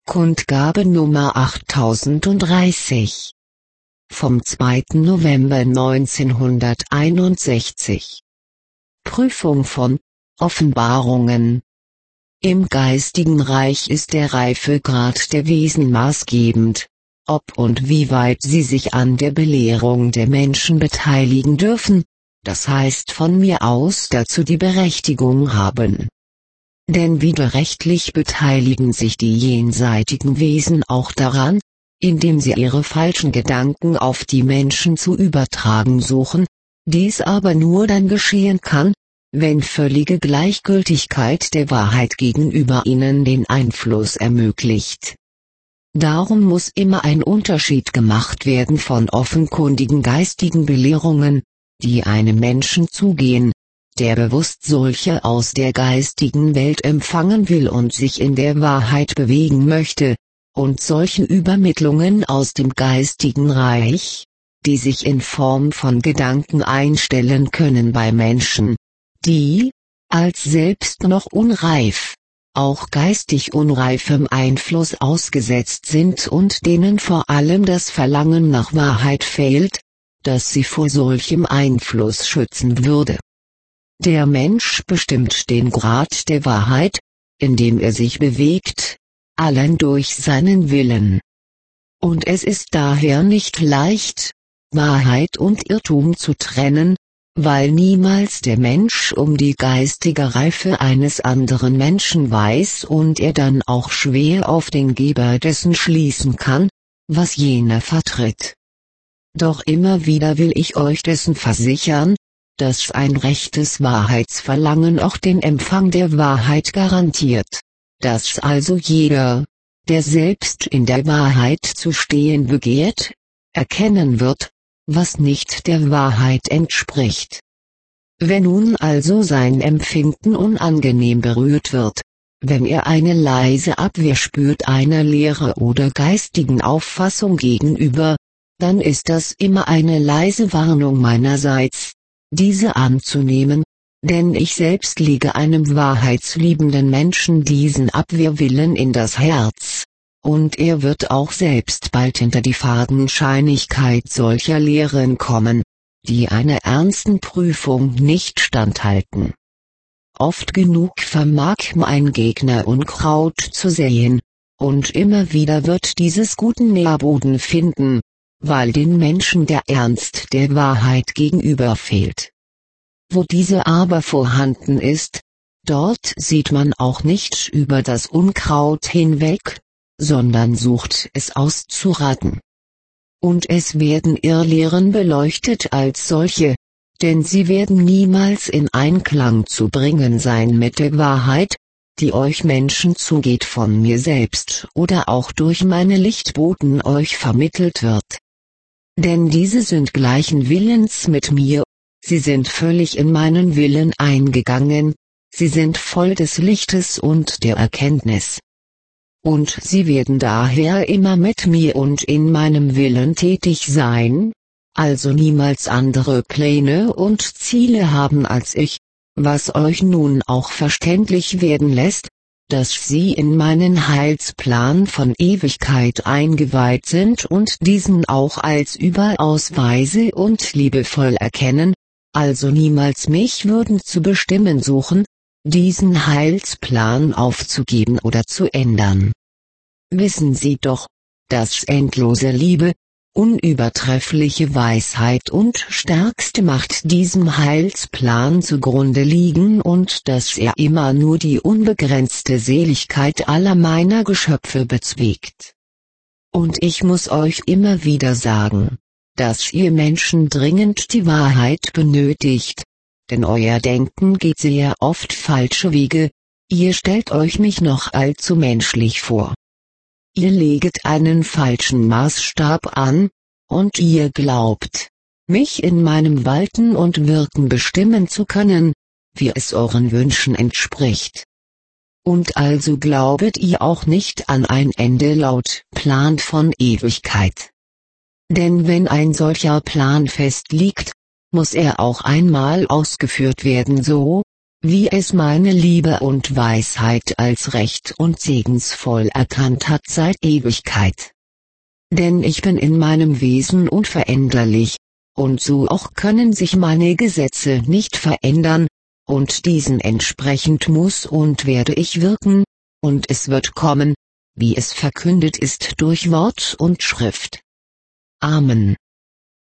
Kundgabe Nummer 8030 vom 2. November 1961. Prüfung von Offenbarungen. Im geistigen Reich ist der Reifegrad der Wesen maßgebend, ob und wie weit sie sich an der Belehrung der Menschen beteiligen dürfen, das heißt von mir aus dazu die Berechtigung haben. Denn widerrechtlich beteiligen sich die jenseitigen Wesen auch daran, indem sie ihre falschen Gedanken auf die Menschen zu übertragen suchen, dies aber nur dann geschehen kann, wenn völlige Gleichgültigkeit der Wahrheit gegenüber ihnen den Einfluss ermöglicht. Darum muss immer ein Unterschied gemacht werden von offenkundigen geistigen Belehrungen, die einem Menschen zugehen, der bewusst solche aus der geistigen Welt empfangen will und sich in der Wahrheit bewegen möchte, und solchen Übermittlungen aus dem geistigen Reich, die sich in Form von Gedanken einstellen können bei Menschen, die, als selbst noch unreif, auch geistig unreifem Einfluss ausgesetzt sind und denen vor allem das Verlangen nach Wahrheit fehlt, das sie vor solchem Einfluss schützen würde. Der Mensch bestimmt den Grad der Wahrheit, in dem er sich bewegt, allein durch seinen Willen. Und es ist daher nicht leicht, Wahrheit und Irrtum zu trennen, weil niemals der Mensch um die geistige Reife eines anderen Menschen weiß und er dann auch schwer auf den Geber dessen schließen kann, was jener vertritt. Doch immer wieder will ich euch dessen versichern, dass ein rechtes Wahrheitsverlangen auch den Empfang der Wahrheit garantiert, dass also jeder, der selbst in der Wahrheit zu stehen begehrt, erkennen wird, was nicht der Wahrheit entspricht. Wenn nun also sein Empfinden unangenehm berührt wird, wenn er eine leise Abwehr spürt einer Lehre oder geistigen Auffassung gegenüber, dann ist das immer eine leise Warnung meinerseits, diese anzunehmen, denn ich selbst lege einem wahrheitsliebenden Menschen diesen Abwehrwillen in das Herz, und er wird auch selbst bald hinter die Fadenscheinigkeit solcher Lehren kommen, die einer ernsten Prüfung nicht standhalten. Oft genug vermag mein Gegner Unkraut zu säen, und immer wieder wird dieses guten Nährboden finden, weil den Menschen der Ernst der Wahrheit gegenüber fehlt. Wo diese aber vorhanden ist, dort sieht man auch nicht über das Unkraut hinweg, sondern sucht es auszurotten. Und es werden Irrlehren beleuchtet als solche, denn sie werden niemals in Einklang zu bringen sein mit der Wahrheit, die euch Menschen zugeht von mir selbst oder auch durch meine Lichtboten euch vermittelt wird. Denn diese sind gleichen Willens mit mir, sie sind völlig in meinen Willen eingegangen, sie sind voll des Lichtes und der Erkenntnis. Und sie werden daher immer mit mir und in meinem Willen tätig sein, also niemals andere Pläne und Ziele haben als ich, was euch nun auch verständlich werden lässt, dass sie in meinen Heilsplan von Ewigkeit eingeweiht sind und diesen auch als überaus weise und liebevoll erkennen, also niemals mich würden zu bestimmen suchen, diesen Heilsplan aufzugeben oder zu ändern. Wissen Sie doch, dass endlose Liebe, unübertreffliche Weisheit und stärkste Macht diesem Heilsplan zugrunde liegen und dass er immer nur die unbegrenzte Seligkeit aller meiner Geschöpfe bezweckt. Und ich muss euch immer wieder sagen, dass ihr Menschen dringend die Wahrheit benötigt, denn euer Denken geht sehr oft falsche Wege, ihr stellt euch mich noch allzu menschlich vor. Ihr leget einen falschen Maßstab an, und ihr glaubt, mich in meinem Walten und Wirken bestimmen zu können, wie es euren Wünschen entspricht. Und also glaubet ihr auch nicht an ein Ende laut Plan von Ewigkeit. Denn wenn ein solcher Plan festliegt, muss er auch einmal ausgeführt werden so, wie es meine Liebe und Weisheit als recht und segensvoll erkannt hat seit Ewigkeit. Denn ich bin in meinem Wesen unveränderlich, und so auch können sich meine Gesetze nicht verändern, und diesen entsprechend muss und werde ich wirken, und es wird kommen, wie es verkündet ist durch Wort und Schrift. Amen.